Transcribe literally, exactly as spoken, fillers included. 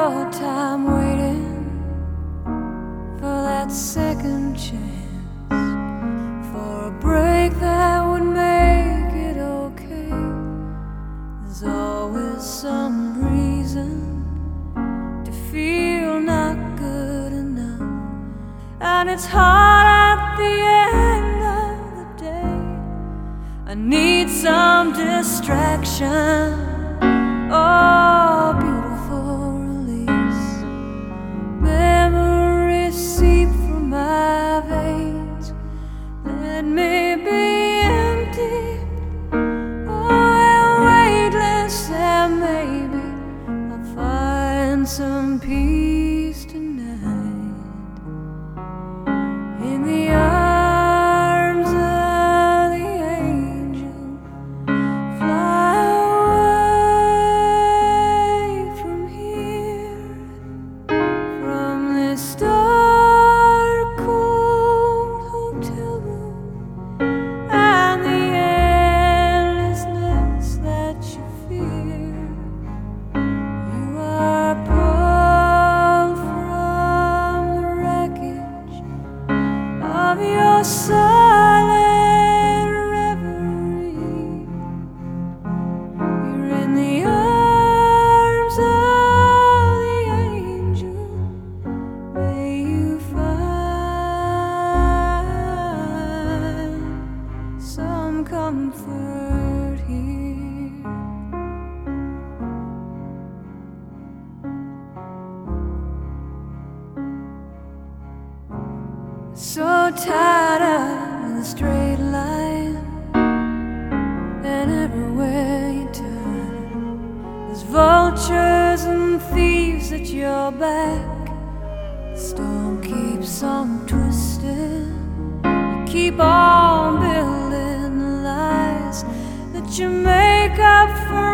your time waiting for that second chance, for a break that would make it okay. There's always some reason to feel not good enough, and it's hard at the end of the day. I need some distraction. Oh, beautiful release. Memories seep through my veins. Let me be empty, oh, and weightless, and maybe I'll find some peace tonight in the arms of the angel. Fly away from here, from this dark, cold hotel room, and the endlessness that you fear. You are pulled from the wreckage of your silent reverie. You're in the arms of the angel. May you find some comfort here. So tired of the straight line, and everywhere you turn, there's vultures and thieves at your back. The storm keeps on twisting. You keep on building the lies that you make up for